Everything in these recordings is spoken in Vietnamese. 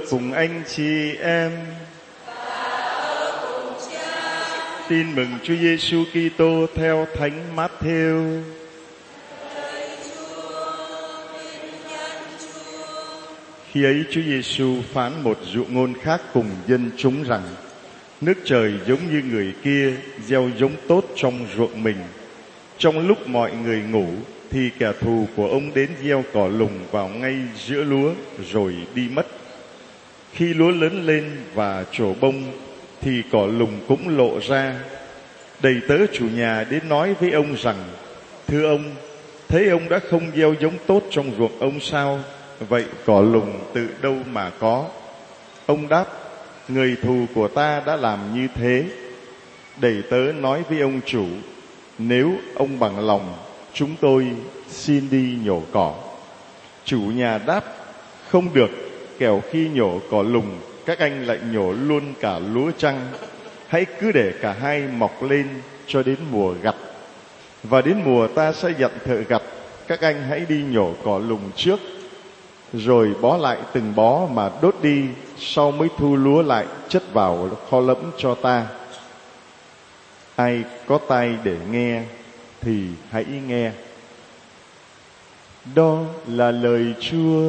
cùng anh chị em. Tin mừng Chúa Giêsu Kitô theo Thánh Mát-thêu. Khi ấy Chúa Giêsu phán một dụ ngôn khác cùng dân chúng rằng: nước trời giống như người kia gieo giống tốt trong ruộng mình. Trong lúc mọi người ngủ thì kẻ thù của ông đến gieo cỏ lùng vào ngay giữa lúa rồi đi mất. Khi lúa lớn lên và trổ bông thì cỏ lùng cũng lộ ra. Đầy tớ chủ nhà đến nói với ông rằng: thưa ông, thấy ông đã không gieo giống tốt trong ruộng ông sao? Vậy cỏ lùng từ đâu mà có? Ông đáp: người thù của ta đã làm như thế. Đầy tớ nói với ông chủ: nếu ông bằng lòng, chúng tôi xin đi nhổ cỏ. Chủ nhà đáp: không được, kẻo khi nhổ cỏ lùng các anh lại nhổ luôn cả lúa chăng? Hãy cứ để cả hai mọc lên cho đến mùa gặt. Và đến mùa ta sẽ dặn thợ gặt, các anh hãy đi nhổ cỏ lùng trước, rồi bó lại từng bó mà đốt đi, sau mới thu lúa lại chất vào kho lẫm cho ta. Ai có tai để nghe thì hãy nghe. Đó là lời Chúa.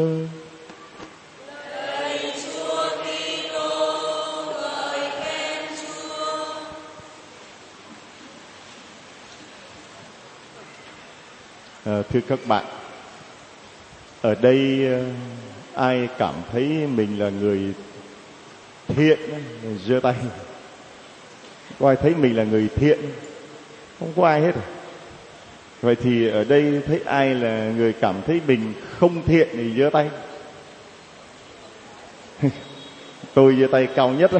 Thưa các bạn, ở đây ai cảm thấy mình là người thiện giơ tay. Có ai thấy mình là người thiện? Không có ai hết. Vậy thì ở đây thấy ai là người cảm thấy mình không thiện thì giơ tay. Tôi giơ tay cao nhất rồi.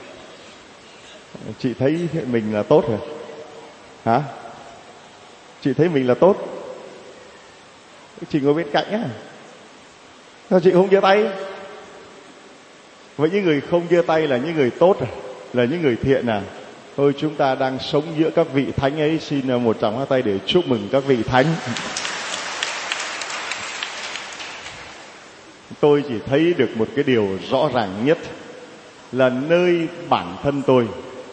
Chị thấy mình là tốt rồi hả? Chị thấy mình là tốt. Chị ngồi bên cạnh á, sao chị không giơ tay? Vậy những người không giơ tay là những người tốt à? Là những người thiện à? Thôi chúng ta đang sống giữa các vị thánh ấy. Xin một tràng hoa tay để chúc mừng các vị thánh. Tôi chỉ thấy được một cái điều rõ ràng nhất là nơi bản thân tôi,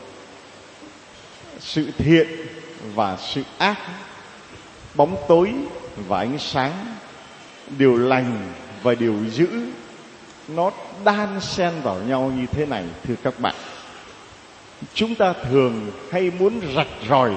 sự thiện và sự ác, bóng tối và ánh sáng, điều lành và điều dữ, nó đan xen vào nhau như thế này. Thưa các bạn, chúng ta thường hay muốn rạch ròi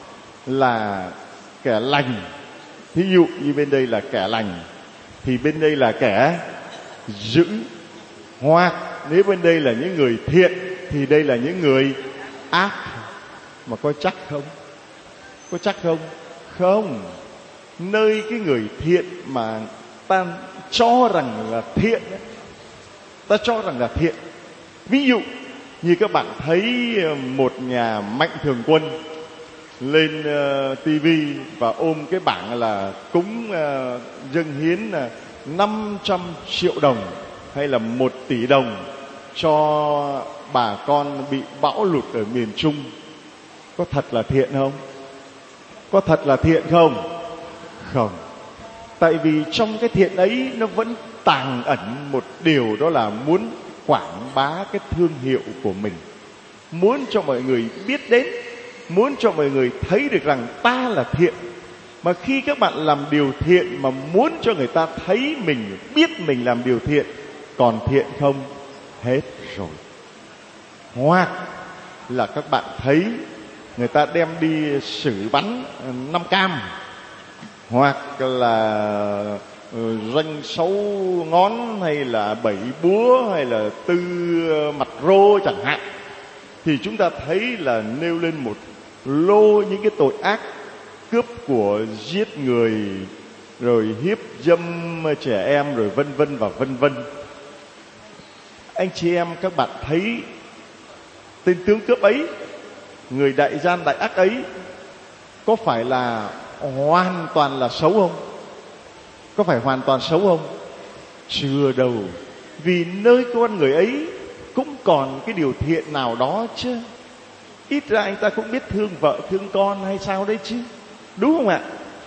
là kẻ lành. Thí dụ như bên đây là kẻ lành thì bên đây là kẻ dữ. Hoặc nếu bên đây là những người thiện thì đây là những người ác. Mà có chắc không? Có chắc không? Không. Nơi cái người thiện mà ta cho rằng là thiện, ta cho rằng là thiện. Ví dụ như các bạn thấy một nhà mạnh thường quân lên tivi và ôm cái bảng là cúng dâng hiến 500 triệu đồng hay là 1 tỷ đồng cho bà con bị bão lụt ở miền Trung. Có thật là thiện không? Có thật là thiện không? Không. Tại vì trong cái thiện ấy nó vẫn tàng ẩn một điều, đó là muốn quảng bá cái thương hiệu của mình, muốn cho mọi người biết đến, muốn cho mọi người thấy được rằng ta là thiện. Mà khi các bạn làm điều thiện mà muốn cho người ta thấy mình, biết mình làm điều thiện, còn thiện không? Hết rồi. Hoặc là các bạn thấy người ta đem đi xử bắn 5 cam, hoặc là ranh 6 ngón hay là 7 búa hay là 4 mặt rô chẳng hạn, thì chúng ta thấy là nêu lên một lô những cái tội ác: cướp của, giết người, rồi hiếp dâm trẻ em, rồi vân vân và vân vân. Anh chị em, các bạn thấy tên tướng cướp ấy, người đại gian đại ác ấy, có phải là hoàn toàn là xấu không? Có phải hoàn toàn xấu không? Chưa đâu. Vì nơi con người ấy cũng còn cái điều thiện nào đó chứ. Ít ra anh ta cũng biết thương vợ thương con hay sao đấy chứ, đúng không ạ?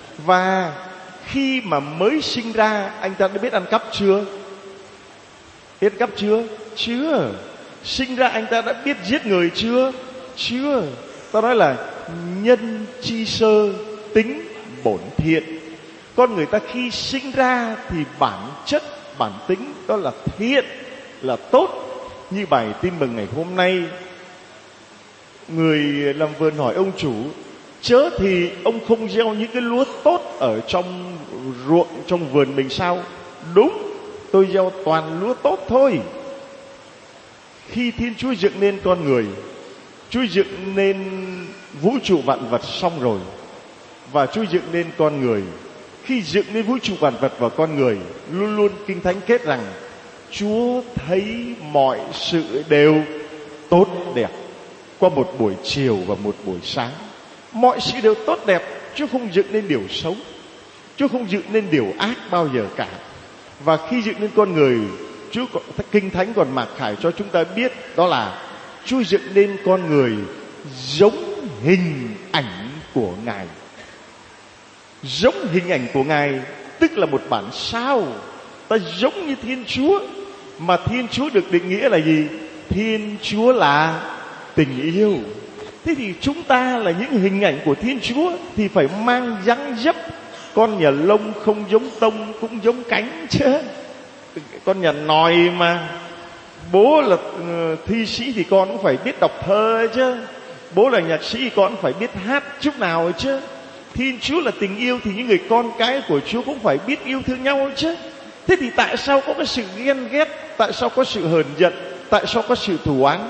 Và khi mà mới sinh ra, anh ta đã biết ăn cắp chưa? Hết gấp chưa? Chưa. Sinh ra anh ta đã biết giết người chưa? Chưa. Ta nói là nhân chi sơ tính bổn thiện. Con người ta khi sinh ra thì bản chất, bản tính đó là thiện, là tốt. Như bài tin mừng ngày hôm nay, người làm vườn hỏi ông chủ: chớ thì ông không gieo những cái lúa tốt ở trong ruộng, trong vườn mình sao? Đúng, tôi gieo toàn lúa tốt thôi. Khi Thiên Chúa dựng nên con người, Chúa dựng nên vũ trụ vạn vật xong rồi, và Chúa dựng nên con người. Khi dựng nên vũ trụ vạn vật và con người, luôn luôn Kinh Thánh kết rằng Chúa thấy mọi sự đều tốt đẹp. Qua một buổi chiều và một buổi sáng, mọi sự đều tốt đẹp. Chúa không dựng nên điều xấu, Chúa không dựng nên điều ác bao giờ cả. Và khi dựng nên con người, Kinh Thánh còn mặc khải cho chúng ta biết, đó là Chúa dựng nên con người giống hình ảnh của Ngài. Giống hình ảnh của Ngài tức là một bản sao. Ta giống như Thiên Chúa. Mà Thiên Chúa được định nghĩa là gì? Thiên Chúa là tình yêu. Thế thì chúng ta là những hình ảnh của Thiên Chúa thì phải mang dáng dấp. Con nhà lông không giống tông cũng giống cánh chứ. Con nhà nòi mà bố là thi sĩ thì con cũng phải biết đọc thơ chứ. Bố là nhạc sĩ thì con cũng phải biết hát chút nào chứ. Thiên Chúa là tình yêu thì những người con cái của Chúa cũng phải biết yêu thương nhau chứ. Thế thì tại sao có cái sự ghen ghét? Tại sao có sự hờn giận? Tại sao có sự thù oán?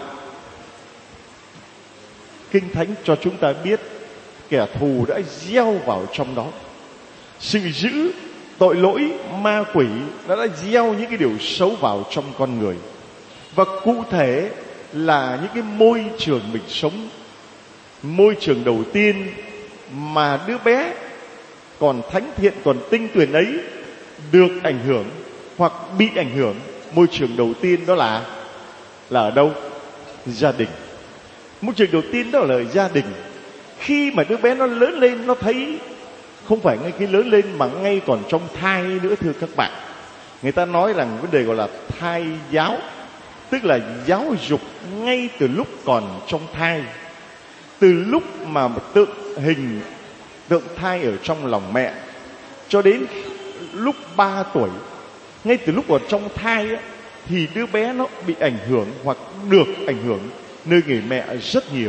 Kinh Thánh cho chúng ta biết kẻ thù đã gieo vào trong đó. Sự dữ, tội lỗi, ma quỷ đã gieo những cái điều xấu vào trong con người. Và cụ thể là những cái môi trường mình sống. Môi trường đầu tiên mà đứa bé còn thánh thiện, còn tinh tuyền ấy được ảnh hưởng hoặc bị ảnh hưởng, môi trường đầu tiên đó là ở đâu? Gia đình. Môi trường đầu tiên đó là gia đình. Khi mà đứa bé nó lớn lên, nó thấy không phải ngay khi lớn lên mà ngay còn trong thai nữa, thưa các bạn. Người ta nói rằng vấn đề gọi là thai giáo, tức là giáo dục ngay từ lúc còn trong thai. Từ lúc mà tượng thai ở trong lòng mẹ cho đến lúc 3 tuổi, ngay từ lúc còn trong thai ấy, thì đứa bé nó bị ảnh hưởng hoặc được ảnh hưởng nơi người mẹ rất nhiều.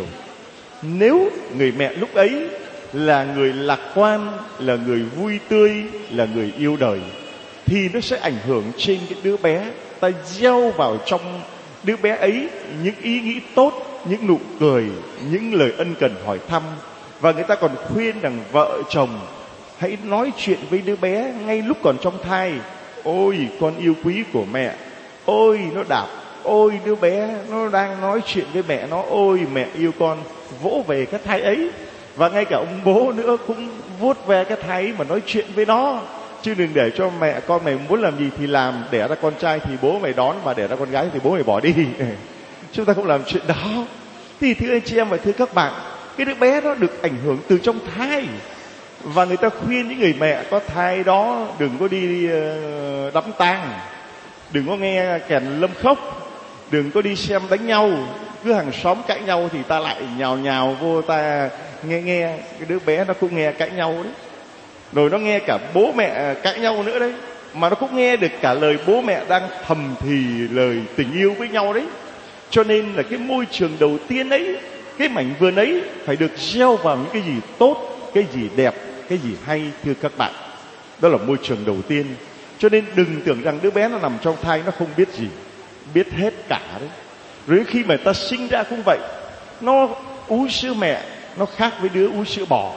Nếu người mẹ lúc ấy là người lạc quan, là người vui tươi, là người yêu đời, thì nó sẽ ảnh hưởng trên cái đứa bé. Ta gieo vào trong đứa bé ấy những ý nghĩ tốt, những nụ cười, những lời ân cần hỏi thăm. Và người ta còn khuyên rằng vợ chồng hãy nói chuyện với đứa bé ngay lúc còn trong thai. Ôi con yêu quý của mẹ, ôi nó đạp, ôi đứa bé nó đang nói chuyện với mẹ nó, ôi mẹ yêu con. Vỗ về cái thai ấy. Và ngay cả ông bố nữa cũng vuốt ve cái thai ấy mà nói chuyện với nó. Chứ đừng để cho mẹ con mày muốn làm gì thì làm. Đẻ ra con trai thì bố mày đón, mà đẻ ra con gái thì bố mày bỏ đi. Chúng ta không làm chuyện đó. Thì thưa anh chị em và thưa các bạn, cái đứa bé đó được ảnh hưởng từ trong thai. Và người ta khuyên những người mẹ có thai đó đừng có đi đám tang, đừng có nghe kèn lâm khóc, đừng có đi xem đánh nhau. Cứ hàng xóm cãi nhau thì ta lại nhào nhào vô ta nghe. Cái đứa bé nó cũng nghe cãi nhau đấy. Rồi nó nghe cả bố mẹ cãi nhau nữa đấy. Mà nó cũng nghe được cả lời bố mẹ đang thầm thì lời tình yêu với nhau đấy. Cho nên là cái môi trường đầu tiên ấy, cái mảnh vườn ấy phải được gieo vào những cái gì tốt, cái gì đẹp, cái gì hay, thưa các bạn. Đó là môi trường đầu tiên. Cho nên đừng tưởng rằng đứa bé nó nằm trong thai nó không biết gì, biết hết cả đấy. Rồi khi mà ta sinh ra cũng vậy, nó uống sữa mẹ nó khác với đứa uống sữa bò,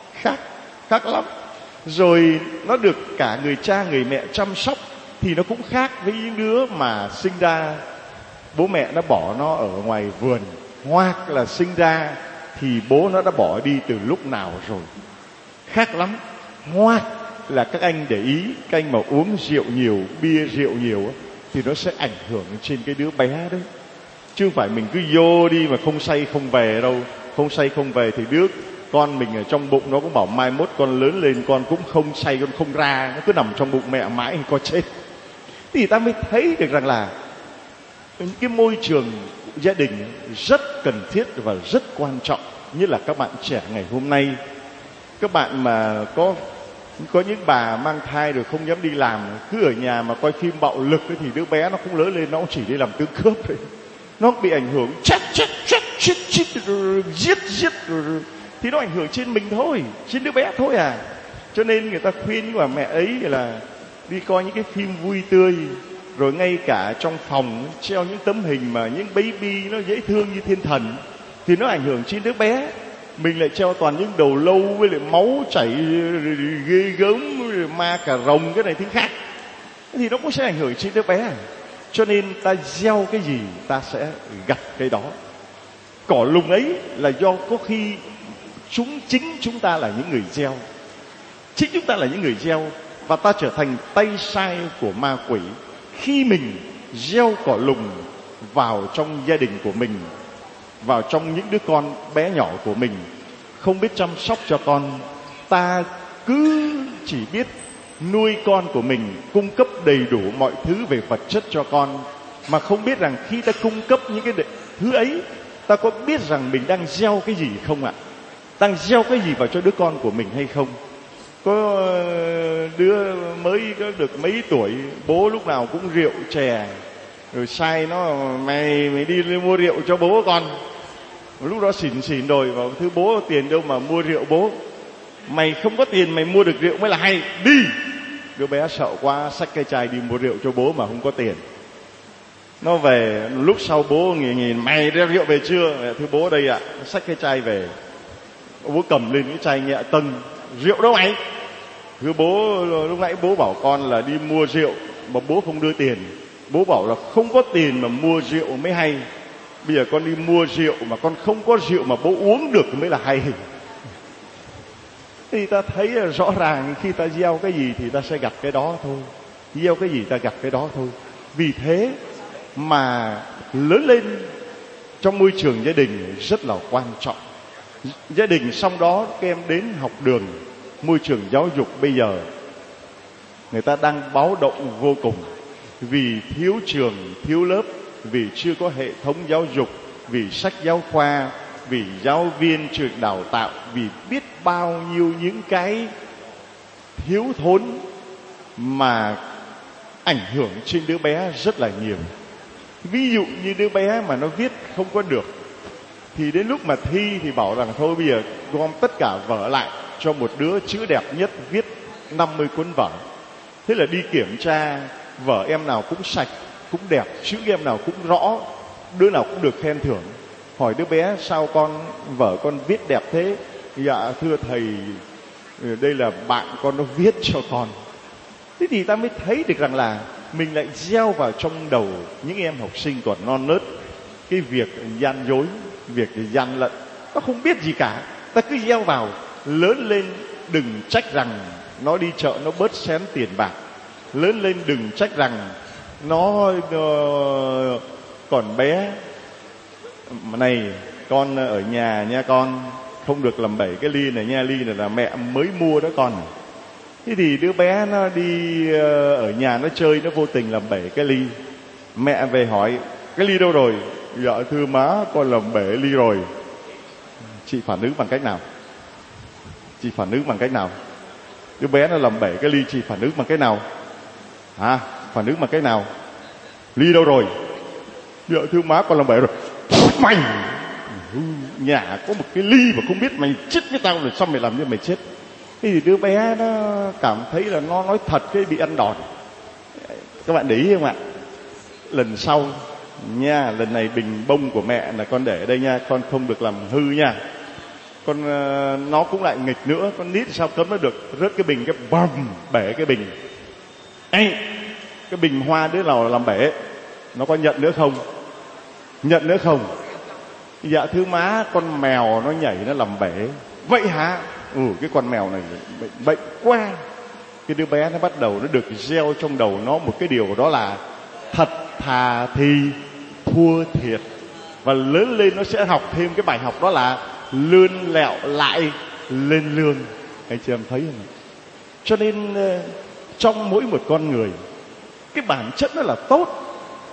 khác lắm. Rồi nó được cả người cha người mẹ chăm sóc thì nó cũng khác với những đứa mà sinh ra bố mẹ nó bỏ nó ở ngoài vườn, hoặc là sinh ra thì bố nó đã bỏ đi từ lúc nào rồi. Khác lắm. Hoặc là các anh để ý, các anh mà uống rượu nhiều, bia rượu nhiều thì nó sẽ ảnh hưởng trên cái đứa bé đấy. Chứ không phải mình cứ vô đi mà không say không về đâu. Không say không về thì đứa con mình ở trong bụng nó cũng bảo mai mốt con lớn lên con cũng không say, con không ra, nó cứ nằm trong bụng mẹ mãi có chết. Thì ta mới thấy được rằng là những cái môi trường gia đình rất cần thiết và rất quan trọng. Như là các bạn trẻ ngày hôm nay, các bạn mà có những bà mang thai rồi không dám đi làm, cứ ở nhà mà coi phim bạo lực ấy, thì đứa bé nó không lớn lên, nó cũng chỉ đi làm tướng cướp thôi. Nó bị ảnh hưởng chết giết rồi, thì nó ảnh hưởng trên mình thôi, trên đứa bé thôi à. Cho nên người ta khuyên những bà mẹ ấy là đi coi những cái phim vui tươi, rồi ngay cả trong phòng treo những tấm hình mà những baby nó dễ thương như thiên thần, thì nó ảnh hưởng trên đứa bé. Mình lại treo toàn những đầu lâu với lại máu chảy ghê gớm, ma cà rồng cái này thứ khác, thì nó cũng sẽ ảnh hưởng trên đứa bé. Cho nên ta gieo cái gì ta sẽ gặt cái đó. Cỏ lùng ấy là do có khi chính chúng ta là những người gieo. Chính chúng ta là những người gieo, và ta trở thành tay sai của ma quỷ khi mình gieo cỏ lùng vào trong gia đình của mình, vào trong những đứa con bé nhỏ của mình. Không biết chăm sóc cho con, ta cứ chỉ biết nuôi con của mình, cung cấp đầy đủ mọi thứ về vật chất cho con, mà không biết rằng khi ta cung cấp những cái thứ ấy, ta có biết rằng mình đang gieo cái gì không ạ? Đang gieo cái gì vào cho đứa con của mình hay không? Có đứa mới có được mấy tuổi, bố lúc nào cũng rượu chè, rồi sai nó: mày đi mua rượu cho bố con. Lúc đó xỉn rồi, và thứ bố tiền đâu mà mua rượu bố. Mày không có tiền mày mua được rượu mới là hay, đi. Đứa bé sợ quá, xách cái chai đi mua rượu cho bố mà không có tiền. Nó về lúc sau bố nhìn mày đem rượu về chưa? Thưa bố đây ạ. Xách cái chai về, bố cầm lên cái chai nhẹ tâng: rượu đâu mày? Thưa bố, lúc nãy bố bảo con là đi mua rượu mà bố không đưa tiền. Bố bảo là không có tiền mà mua rượu mới hay. Bây giờ con đi mua rượu mà con không có rượu mà bố uống được mới là hay. Thì ta thấy là rõ ràng khi ta gieo cái gì thì ta sẽ gặt cái đó thôi. Gieo cái gì ta gặt cái đó thôi. Vì thế mà lớn lên trong môi trường gia đình rất là quan trọng. Gia đình xong đó các em đến học đường, môi trường giáo dục bây giờ người ta đang báo động vô cùng. Vì thiếu trường, thiếu lớp, vì chưa có hệ thống giáo dục, vì sách giáo khoa, vì giáo viên trường đào tạo, vì biết bao nhiêu những cái thiếu thốn mà ảnh hưởng trên đứa bé rất là nhiều. Ví dụ như đứa bé mà nó viết không có được, thì đến lúc mà thi thì bảo rằng thôi bây giờ gom tất cả vở lại cho một đứa chữ đẹp nhất viết 50 cuốn vở. Thế là đi kiểm tra, vở em nào cũng sạch, cũng đẹp, chữ em nào cũng rõ, đứa nào cũng được khen thưởng. Hỏi đứa bé: sao vở con viết đẹp thế? Dạ thưa thầy, đây là bạn con nó viết cho con. Thế thì ta mới thấy được rằng là mình lại gieo vào trong đầu những em học sinh còn non nớt cái việc gian dối, việc gian lận. Nó không biết gì cả, ta cứ gieo vào. Lớn lên đừng trách rằng nó đi chợ nó bớt xén tiền bạc. Lớn lên đừng trách rằng nó còn bé. Này con ở nhà nha con, không được làm bể cái ly này nha, ly này là mẹ mới mua đó con. Thế thì đứa bé nó đi ở nhà nó chơi, nó vô tình làm bể cái ly. Mẹ về hỏi: cái ly đâu rồi? Dạ thưa má, con làm bể ly rồi. Chị phản ứng bằng cách nào? Chị phản ứng bằng cách nào? Đứa bé nó làm bể cái ly, chị phản ứng bằng cách nào? Hả? Phản ứng bằng cách nào? Ly đâu rồi? Dạ thưa má, con làm bể rồi. Mày nhà có một cái ly mà không biết, mày chết với tao rồi, sao mày làm như mày chết? Thế thì đứa bé nó cảm thấy là nó nói thật cái bị ăn đòn. Các bạn để ý không ạ? Lần sau nha, lần này bình bông của mẹ là con để ở đây nha, con không được làm hư nha. Con nó cũng lại nghịch nữa, con nít sao cấm nó được, rớt cái bình, cái bầm bể cái bình. Ê, cái bình hoa đứa nào làm bể, nó có nhận nữa không? Nhận nữa không? Dạ thưa má, con mèo nó nhảy nó làm bể. Vậy hả? Cái con mèo này bệnh quá. Cái đứa bé nó bắt đầu nó được gieo trong đầu nó một cái điều, đó là thật thà thì thua thiệt. Và lớn lên nó sẽ học thêm cái bài học, đó là lươn lẹo lại lên lương. Anh chị em thấy không? Cho nên trong mỗi một con người, cái bản chất nó là tốt.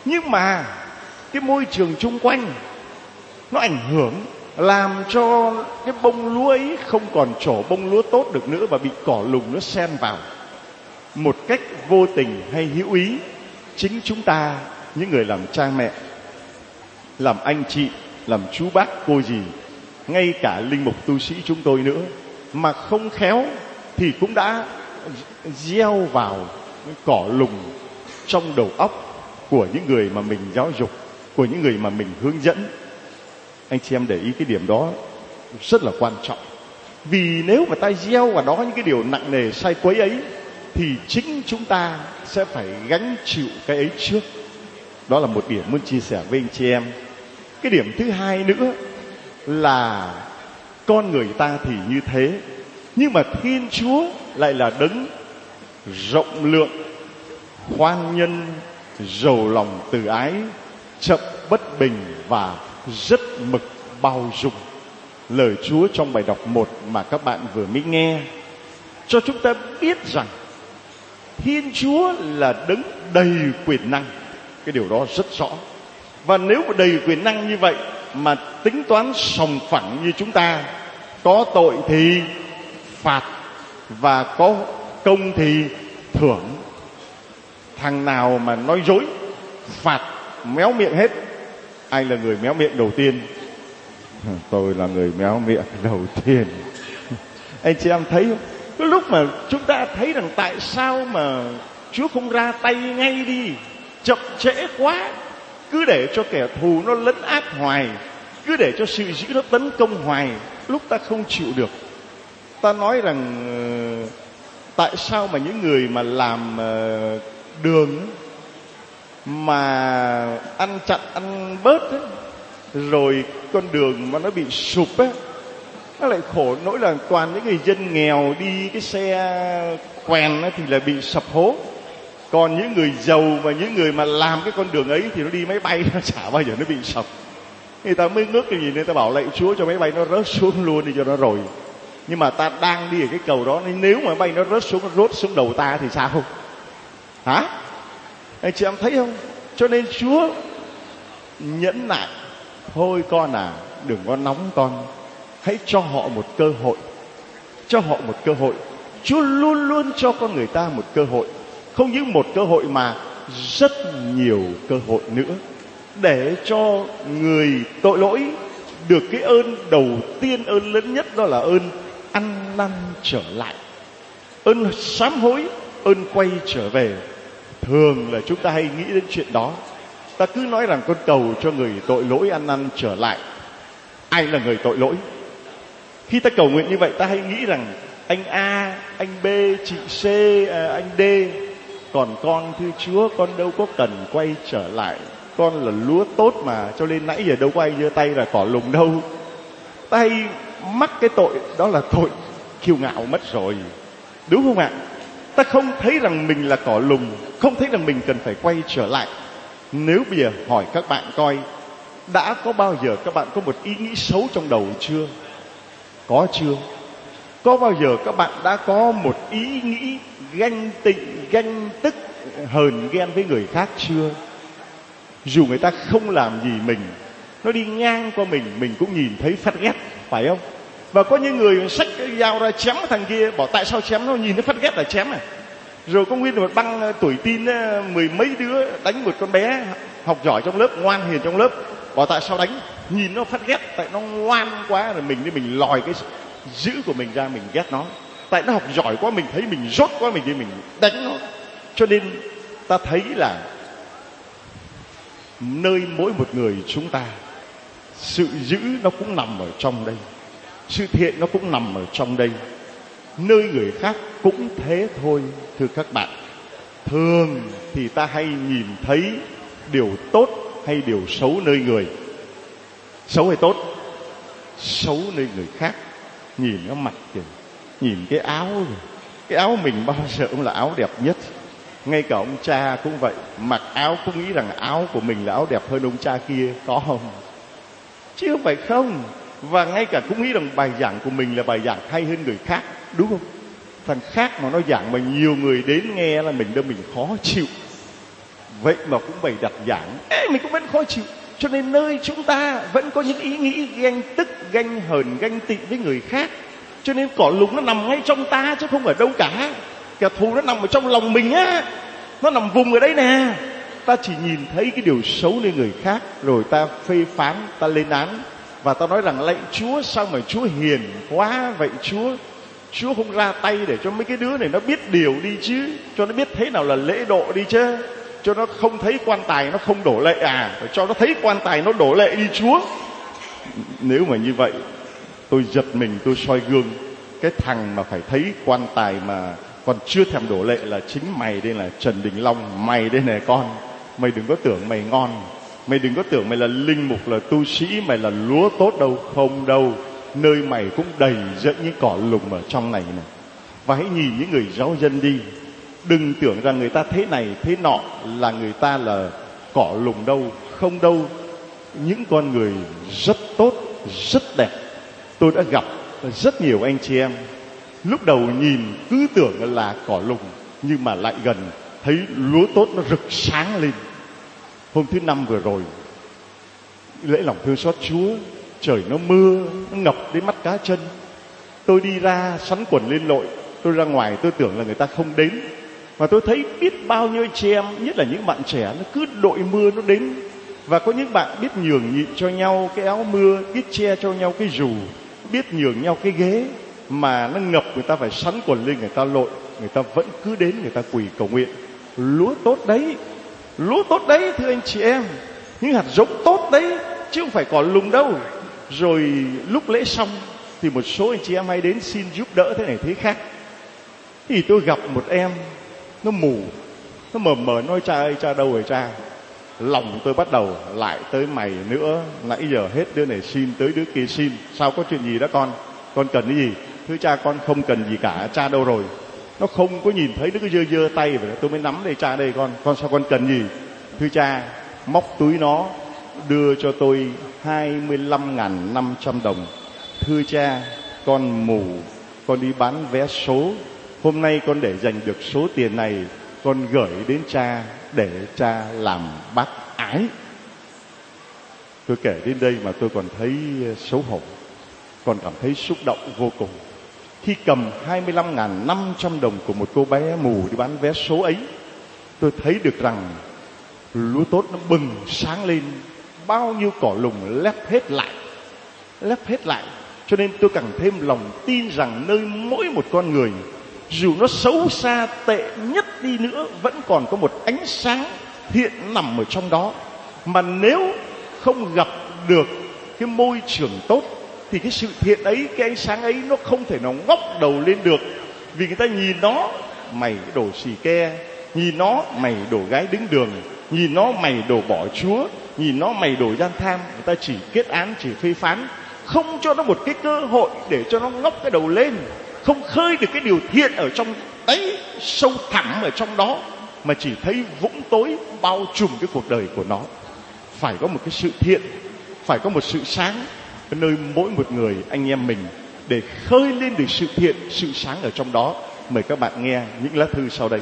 Nhưng mà cái môi trường chung quanh nó ảnh hưởng, làm cho cái bông lúa ấy không còn trổ bông lúa tốt được nữa, và bị cỏ lùng nó xen vào một cách vô tình hay hữu ý. Chính chúng ta, những người làm cha mẹ, làm anh chị, làm chú bác cô dì, ngay cả linh mục tu sĩ chúng tôi nữa, mà không khéo thì cũng đã gieo vào cỏ lùng trong đầu óc của những người mà mình giáo dục, của những người mà mình hướng dẫn. Anh chị em để ý cái điểm đó rất là quan trọng. Vì nếu mà ta gieo vào đó những cái điều nặng nề sai quấy ấy, thì chính chúng ta sẽ phải gánh chịu cái ấy trước. Đó là một điểm muốn chia sẻ với anh chị em. Cái điểm thứ hai nữa là con người ta thì như thế, nhưng mà Thiên Chúa lại là đấng rộng lượng, khoan nhân, giàu lòng từ ái, chậm bất bình và rất mực bao dung. Lời Chúa trong bài đọc 1 mà các bạn vừa mới nghe cho chúng ta biết rằng Thiên Chúa là đấng đầy quyền năng. Cái điều đó rất rõ. Và nếu mà đầy quyền năng như vậy mà tính toán sòng phẳng như chúng ta, có tội thì phạt và có công thì thưởng. Thằng nào mà nói dối, phạt méo miệng hết. Ai là người méo miệng đầu tiên? Tôi là người méo miệng đầu tiên. Anh chị em thấy không? Cái lúc mà chúng ta thấy rằng tại sao mà Chúa không ra tay ngay đi, chậm trễ quá, cứ để cho kẻ thù nó lấn át hoài, cứ để cho sự dữ nó tấn công hoài, lúc ta không chịu được. Ta nói rằng tại sao mà những người mà làm đường mà ăn chặn ăn bớt ấy, rồi con đường mà nó bị sụp ấy, nó lại khổ nỗi là toàn những người dân nghèo đi cái xe quèn ấy thì là bị sập hố. Còn những người giàu và những người mà làm cái con đường ấy thì nó đi máy bay, nó chả bao giờ nó bị sập. Người ta mới ngước cái gì nên ta bảo lạy Chúa cho máy bay nó rớt xuống luôn đi cho nó rồi. Nhưng mà ta đang đi ở cái cầu đó, nên nếu mà máy bay nó rớt xuống đầu ta thì sao không? Hả? Anh chị em thấy không? Cho nên Chúa nhẫn nại. Thôi con à, đừng có nóng con, hãy cho họ một cơ hội. Cho họ một cơ hội. Chúa luôn luôn cho con người ta một cơ hội. Không những một cơ hội mà rất nhiều cơ hội nữa, để cho người tội lỗi được cái ơn đầu tiên, ơn lớn nhất, đó là ơn ăn năn trở lại, ơn sám hối, ơn quay trở về. Thường là chúng ta hay nghĩ đến chuyện đó. Ta cứ nói rằng con cầu cho người tội lỗi ăn năn trở lại. Ai là người tội lỗi? Khi ta cầu nguyện như vậy, ta hay nghĩ rằng anh A, anh B, chị C, anh D. Còn con, thưa Chúa, con đâu có cần quay trở lại. Con là lúa tốt mà, cho nên nãy giờ đâu có ai giơ tay là cỏ lùng đâu. Ta hay mắc cái tội, đó là tội kiêu ngạo mất rồi. Đúng không ạ? Ta không thấy rằng mình là cỏ lùng, không thấy rằng mình cần phải quay trở lại. Nếu bây giờ hỏi các bạn coi, đã có bao giờ các bạn có một ý nghĩ xấu trong đầu chưa? Có chưa? Có bao giờ các bạn đã có một ý nghĩ ganh tị, ganh tức, hờn ghen với người khác chưa? Dù người ta không làm gì mình, nó đi ngang qua mình cũng nhìn thấy phát ghét, phải không? Và có những người xách cái dao ra chém thằng kia, bảo tại sao chém nó, nhìn nó phát ghét là chém à. Rồi có nguyên một băng tuổi tin mười mấy đứa đánh một con bé học giỏi trong lớp, ngoan hiền trong lớp, bảo tại sao đánh, nhìn nó phát ghét, tại nó ngoan quá, rồi mình lòi cái dữ của mình ra, mình ghét nó. Tại nó học giỏi quá, mình thấy mình rốt quá, mình đánh nó. Cho nên ta thấy là nơi mỗi một người chúng ta, sự dữ nó cũng nằm ở trong đây, sự thiện nó cũng nằm ở trong đây. Nơi người khác cũng thế thôi, thưa các bạn. Thường thì ta hay nhìn thấy điều tốt hay điều xấu nơi người. Xấu hay tốt? Xấu nơi người khác. Nhìn nó mặt kìa, nhìn cái áo kìa. Cái áo mình bao giờ cũng là áo đẹp nhất. Ngay cả ông cha cũng vậy, mặc áo cũng nghĩ rằng áo của mình là áo đẹp hơn ông cha kia, có không? Chứ không phải không. Và ngay cả cũng nghĩ rằng bài giảng của mình là bài giảng hay hơn người khác, đúng không? Thằng khác mà nó giảng mà nhiều người đến nghe là mình khó chịu. Vậy mà cũng bày đặt giảng, mình cũng vẫn khó chịu. Cho nên nơi chúng ta vẫn có những ý nghĩ ganh tức, ganh hờn, ganh tị với người khác. Cho nên cỏ lùng nó nằm ngay trong ta chứ không ở đâu cả. Kẻ thù nó nằm ở trong lòng mình á, nó nằm vùng ở đây nè. Ta chỉ nhìn thấy cái điều xấu nơi người khác, rồi ta phê phán, ta lên án. Và ta nói rằng lạy Chúa, sao mà Chúa hiền quá vậy Chúa. Chúa không ra tay để cho mấy cái đứa này nó biết điều đi chứ, cho nó biết thế nào là lễ độ đi chứ, cho nó không thấy quan tài nó không đổ lệ phải cho nó thấy quan tài nó đổ lệ đi Chúa. Nếu mà như vậy, tôi giật mình, tôi soi gương. Cái thằng mà phải thấy quan tài mà còn chưa thèm đổ lệ là chính mày đây, là Trần Đình Long. Mày đây này con, mày đừng có tưởng mày ngon, mày đừng có tưởng mày là linh mục, là tu sĩ, mày là lúa tốt đâu. Không đâu, nơi mày cũng đầy rẫy những cỏ lùng ở trong này này. Và hãy nhìn những người giáo dân đi, đừng tưởng rằng người ta thế này thế nọ là người ta là cỏ lùng đâu. Không đâu, những con người rất tốt, rất đẹp. Tôi đã gặp rất nhiều anh chị em, lúc đầu nhìn cứ tưởng là cỏ lùng, nhưng mà lại gần thấy lúa tốt nó rực sáng lên. Hôm thứ Năm vừa rồi, lễ lòng thương xót Chúa, trời nó mưa, nó ngập đến mắt cá chân. Tôi đi ra sắn quần lên lội, tôi ra ngoài tôi tưởng là người ta không đến. Và tôi thấy biết bao nhiêu chị em, nhất là những bạn trẻ, nó cứ đội mưa nó đến. Và có những bạn biết nhường nhịn cho nhau cái áo mưa, biết che cho nhau cái dù, biết nhường nhau cái ghế. Mà nó ngập, người ta phải sắn quần lên, người ta lội, người ta vẫn cứ đến, người ta quỳ cầu nguyện. Lúa tốt đấy, lúa tốt đấy thưa anh chị em, những hạt giống tốt đấy, chứ không phải cỏ lùng đâu. Rồi lúc lễ xong thì một số anh chị em hay đến xin giúp đỡ thế này thế khác. Thì tôi gặp một em, nó mù, nó mờ mờ nói cha ơi, cha đâu rồi cha. Lòng tôi bắt đầu lại tới mày nữa, nãy giờ hết đứa này xin tới đứa kia xin. Sao, có chuyện gì đó con cần cái gì? Thưa cha, con không cần gì cả, cha đâu rồi? Nó không có nhìn thấy, nó cứ giơ giơ tay vậy. Tôi mới nắm đây, cha đây con sao con cần gì? Thưa cha, móc túi nó đưa cho tôi 25.500 đồng. Thưa cha, con mù, con đi bán vé số, hôm nay con để dành được số tiền này, con gửi đến cha để cha làm bác ái. Tôi kể đến đây mà tôi còn thấy xấu hổ, còn cảm thấy xúc động vô cùng. Khi cầm 25.500 đồng của một cô bé mù đi bán vé số ấy, tôi thấy được rằng lúa tốt nó bừng sáng lên, bao nhiêu cỏ lùng lép hết lại. Cho nên tôi càng thêm lòng tin rằng nơi mỗi một con người, dù nó xấu xa tệ nhất đi nữa, vẫn còn có một ánh sáng thiện nằm ở trong đó. Mà nếu không gặp được cái môi trường tốt thì cái sự thiện ấy, cái ánh sáng ấy nó không thể nào ngóc đầu lên được. Vì người ta nhìn nó, mày đổ xì ke, nhìn nó mày đổ gái đứng đường, nhìn nó mày đổ bỏ Chúa, nhìn nó mày đổ gian tham. Người ta chỉ kết án, chỉ phê phán, không cho nó một cái cơ hội để cho nó ngóc cái đầu lên, không khơi được cái điều thiện ở trong đáy sâu thẳm ở trong đó, mà chỉ thấy vũng tối bao trùm cái cuộc đời của nó. Phải có một cái sự thiện, phải có một sự sáng ở nơi mỗi một người anh em mình, để khơi lên được sự thiện, sự sáng ở trong đó. Mời các bạn nghe những lá thư sau đây.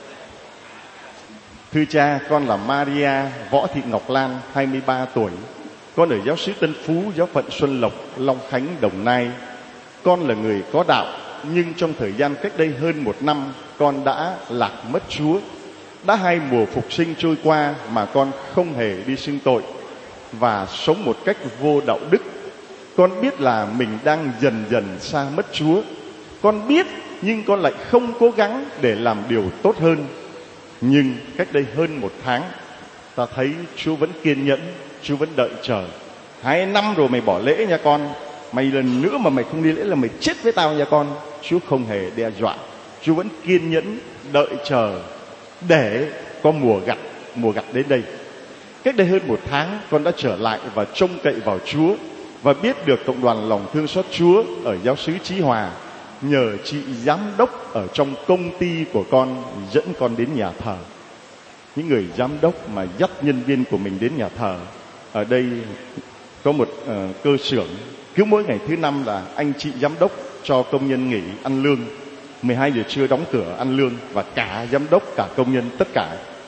Thưa cha, con là Maria Võ Thị Ngọc Lan, 23 tuổi. Con ở giáo xứ Tân Phú, giáo phận Xuân Lộc, Long Khánh, Đồng Nai. Con là người có đạo, nhưng trong thời gian cách đây hơn 1 năm, con đã lạc mất Chúa. Đã 2 mùa phục sinh trôi qua mà con không hề đi xưng tội và sống một cách vô đạo đức. Con biết là mình đang dần dần xa mất Chúa. Con biết, nhưng con lại không cố gắng để làm điều tốt hơn. Nhưng cách đây hơn 1 tháng, ta thấy Chúa vẫn kiên nhẫn, Chúa vẫn đợi chờ. 2 năm rồi mày bỏ lễ nha con, mày lần nữa mà mày không đi lễ là mày chết với tao nha con. Chúa không hề đe dọa, Chúa vẫn kiên nhẫn đợi chờ để có mùa gặt đến đây. Cách đây hơn 1 tháng, con đã trở lại và trông cậy vào Chúa, và biết được cộng đoàn lòng thương xót Chúa ở giáo xứ Chí Hòa nhờ chị giám đốc ở trong công ty của con dẫn con đến nhà thờ. Những người giám đốc mà dắt nhân viên của mình đến nhà thờ. Ở đây có một cơ xưởng, cứ mỗi ngày thứ Năm là anh chị giám đốc cho công nhân nghỉ ăn lương. 12 giờ trưa đóng cửa ăn lương, và cả giám đốc, cả công nhân, tất cả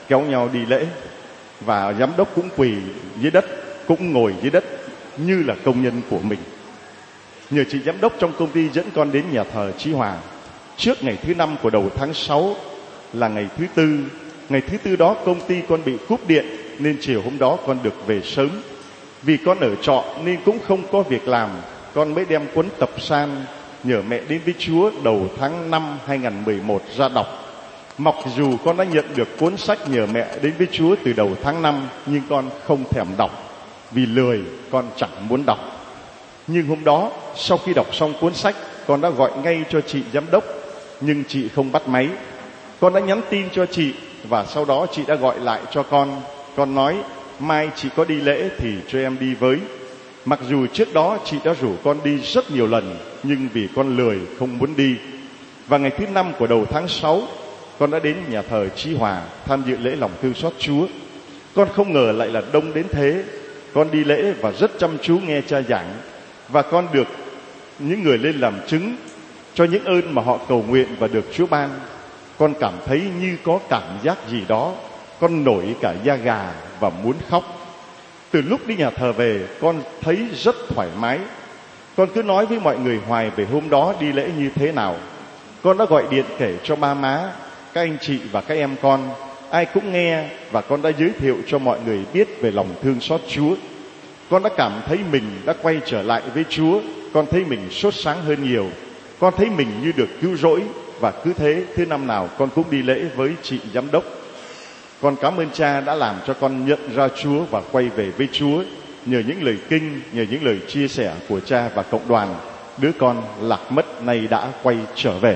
kéo nhau đi lễ. Và giám đốc cũng quỳ dưới đất, cũng ngồi dưới đất như là công nhân của mình. Nhờ chị giám đốc trong công ty dẫn con đến nhà thờ Chí Hòa trước ngày thứ 5 của đầu tháng 6 là ngày thứ tư. Ngày thứ tư đó công ty con bị cúp điện, nên chiều hôm đó con được về sớm. Vì con ở trọ nên cũng không có việc làm, con mới đem cuốn tập san nhờ mẹ đến với Chúa đầu tháng 5 2011 ra đọc. Mặc dù con đã nhận được cuốn sách nhờ mẹ đến với Chúa từ đầu tháng 5, nhưng con không thèm đọc, vì lười, con chẳng muốn đọc. Nhưng hôm đó, sau khi đọc xong cuốn sách, con đã gọi ngay cho chị giám đốc, nhưng chị không bắt máy. Con đã nhắn tin cho chị, và sau đó chị đã gọi lại cho con. Con nói, mai chị có đi lễ thì cho em đi với. Mặc dù trước đó chị đã rủ con đi rất nhiều lần, nhưng vì con lười không muốn đi. Và ngày thứ 5 của đầu tháng 6, con đã đến nhà thờ Chí Hòa tham dự lễ lòng thương xót Chúa. Con không ngờ lại là đông đến thế. Con đi lễ và rất chăm chú nghe cha giảng, và con được những người lên làm chứng cho những ơn mà họ cầu nguyện và được Chúa ban. Con cảm thấy như có cảm giác gì đó, con nổi cả da gà và muốn khóc. Từ lúc đi nhà thờ về, con thấy rất thoải mái. Con cứ nói với mọi người hoài về hôm đó đi lễ như thế nào. Con đã gọi điện kể cho ba má, các anh chị và các em con, ai cũng nghe, và con đã giới thiệu cho mọi người biết về lòng thương xót Chúa. Con đã cảm thấy mình đã quay trở lại với Chúa. Con thấy mình sốt sáng hơn nhiều. Con thấy mình như được cứu rỗi. Và cứ thế, thứ năm nào con cũng đi lễ với chị giám đốc. Con cảm ơn cha đã làm cho con nhận ra Chúa và quay về với Chúa. Nhờ những lời kinh, nhờ những lời chia sẻ của cha và cộng đoàn, đứa con lạc mất nay đã quay trở về.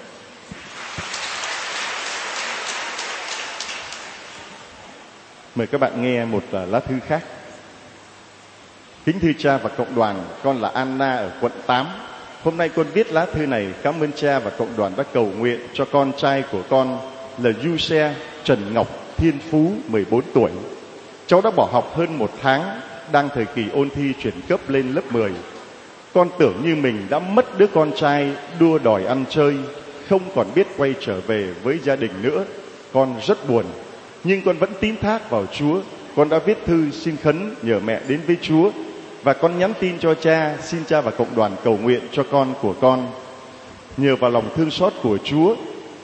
Mời các bạn nghe một lá thư khác. Kính thưa cha và cộng đoàn, con là Anna ở quận 8. Hôm nay con viết lá thư này cảm ơn cha và cộng đoàn đã cầu nguyện cho con trai của con là Giuse Trần Ngọc Thiên Phú, 14 tuổi. Cháu đã bỏ học hơn 1 tháng, đang thời kỳ ôn thi chuyển cấp lên lớp 10. Con tưởng như mình đã mất đứa con trai đua đòi ăn chơi, không còn biết quay trở về với gia đình nữa. Con rất buồn, nhưng con vẫn tín thác vào Chúa. Con đã viết thư xin khấn nhờ mẹ đến với Chúa, và con nhắn tin cho cha, xin cha và cộng đoàn cầu nguyện cho con của con. Nhờ vào lòng thương xót của Chúa,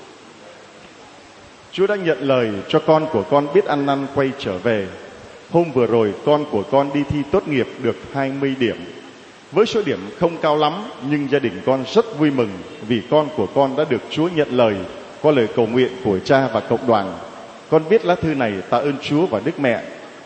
Chúa đã nhận lời cho con của con biết ăn năn quay trở về. Hôm vừa rồi con của con đi thi tốt nghiệp được 20 điểm. Với số điểm không cao lắm, nhưng gia đình con rất vui mừng vì con của con đã được Chúa nhận lời qua lời cầu nguyện của cha và cộng đoàn. Con viết lá thư này tạ ơn Chúa và Đức Mẹ.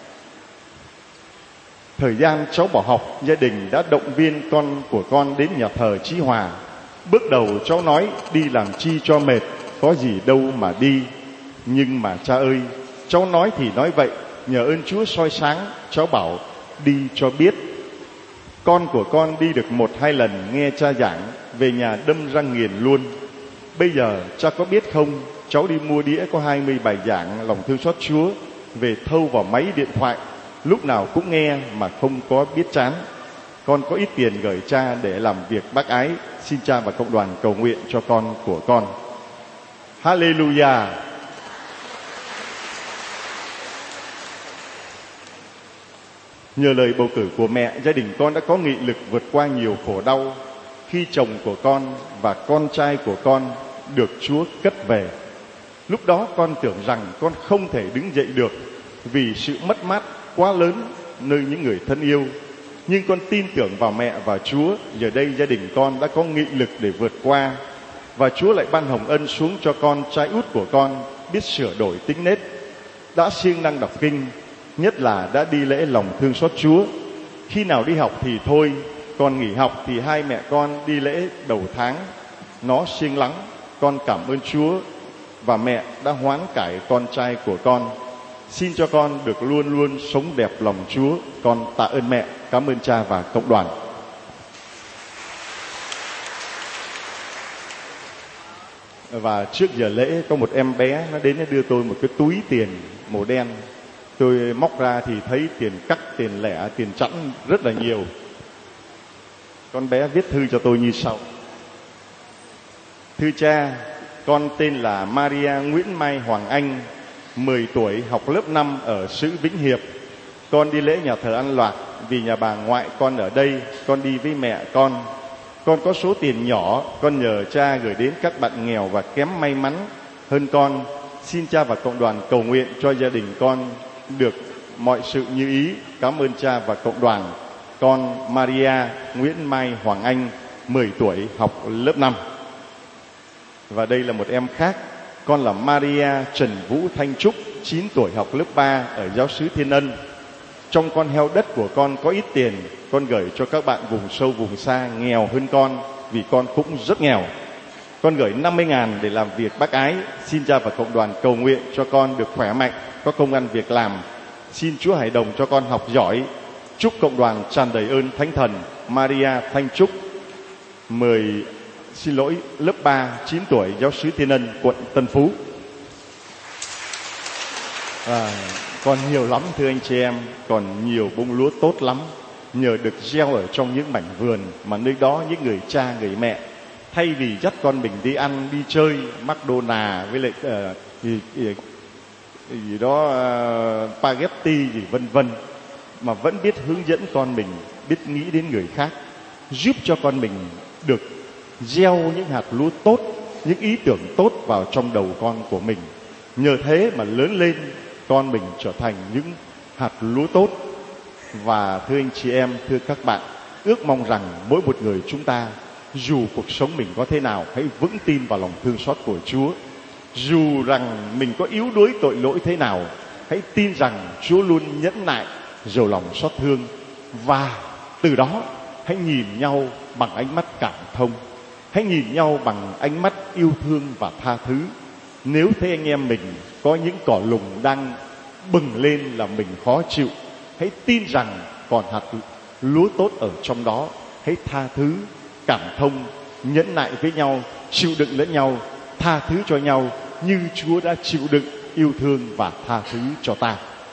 Thời gian cháu bỏ học, gia đình đã động viên con của con đến nhà thờ Chí Hòa. Bước đầu cháu nói đi làm chi cho mệt, có gì đâu mà đi. Nhưng mà cha ơi, cháu nói thì nói vậy, nhờ ơn Chúa soi sáng, cháu bảo đi cho biết. Con của con đi được 1-2 lần nghe cha giảng, về nhà đâm răng nghiền luôn. Bây giờ cha có biết không, cháu đi mua đĩa có 20 bài giảng lòng thương xót Chúa, về thâu vào máy điện thoại, lúc nào cũng nghe mà không có biết chán. Con có ít tiền gửi cha để làm việc bác ái, xin cha và cộng đoàn cầu nguyện cho con của con. Hallelujah. Nhờ lời bầu cử của mẹ, gia đình con đã có nghị lực vượt qua nhiều khổ đau khi chồng của con và con trai của con được Chúa cất về. Lúc đó con tưởng rằng con không thể đứng dậy được vì sự mất mát quá lớn nơi những người thân yêu. Nhưng con tin tưởng vào mẹ và Chúa. Giờ đây gia đình con đã có nghị lực để vượt qua, và Chúa lại ban hồng ân xuống cho con trai út của con biết sửa đổi tính nết, đã siêng năng đọc kinh, nhất là đã đi lễ lòng thương xót Chúa. Khi nào đi học thì thôi, còn nghỉ học thì hai mẹ con đi lễ đầu tháng. Nó siêng lắng. Con cảm ơn Chúa và mẹ đã hoán cải con trai của con. Xin cho con được luôn luôn sống đẹp lòng Chúa. Con tạ ơn mẹ, cảm ơn cha và cộng đoàn. Và trước giờ lễ có một em bé nó đến nó đưa tôi một cái túi tiền màu đen. Tôi móc ra thì thấy tiền cắt, tiền lẻ, tiền chẵn rất là nhiều. Con bé viết thư cho tôi như sau: Thưa cha, con tên là Maria Nguyễn Mai Hoàng Anh, 10 tuổi, học lớp 5 ở xứ Vĩnh Hiệp. Con đi lễ nhà thờ An Lạc vì nhà bà ngoại con ở đây, con đi với mẹ con. Con có số tiền nhỏ, con nhờ cha gửi đến các bạn nghèo và kém may mắn hơn con. Xin cha và cộng đoàn cầu nguyện cho gia đình con được mọi sự như ý. Cảm ơn cha và cộng đoàn. Con Maria Nguyễn Mai Hoàng Anh, 10 tuổi, học lớp 5. Và đây là một em khác. Con là Maria Trần Vũ Thanh Trúc, 9 tuổi, học lớp 3 ở giáo xứ Thiên Ân. Trong con heo đất của con có ít tiền, con gửi cho các bạn vùng sâu vùng xa nghèo hơn con, vì con cũng rất nghèo. Con gửi 50.000 để làm việc bác ái. Xin cha và cộng đoàn cầu nguyện cho con được khỏe mạnh, có công ăn việc làm. Xin Chúa hãy đồng cho con học giỏi. Chúc cộng đoàn tràn đầy ơn Thánh Thần. Maria Thanh Trúc, lớp 3, 9 tuổi, giáo xứ Thiên Ân, quận Tân Phú. Còn nhiều lắm thưa anh chị em, còn nhiều bông lúa tốt lắm, nhờ được gieo ở trong những mảnh vườn mà nơi đó những người cha người mẹ thay vì dắt con mình đi ăn đi chơi McDonald's với lại gì đó spaghetti gì vân vân, mà vẫn biết hướng dẫn con mình, biết nghĩ đến người khác, giúp cho con mình được gieo những hạt lúa tốt, những ý tưởng tốt vào trong đầu con của mình. Nhờ thế mà lớn lên con mình trở thành những hạt lúa tốt. Và thưa anh chị em, thưa các bạn, ước mong rằng mỗi một người chúng ta, dù cuộc sống mình có thế nào, hãy vững tin vào lòng thương xót của Chúa. Dù rằng mình có yếu đuối tội lỗi thế nào, hãy tin rằng Chúa luôn nhẫn nại, giàu lòng xót thương. Và từ đó hãy nhìn nhau bằng ánh mắt cảm thông, hãy nhìn nhau bằng ánh mắt yêu thương và tha thứ. Nếu thấy anh em mình có những cỏ lùng đang bừng lên là mình khó chịu, hãy tin rằng còn hạt lúa tốt ở trong đó. Hãy tha thứ, cảm thông, nhẫn nại với nhau, chịu đựng lẫn nhau, tha thứ cho nhau như Chúa đã chịu đựng, yêu thương và tha thứ cho ta.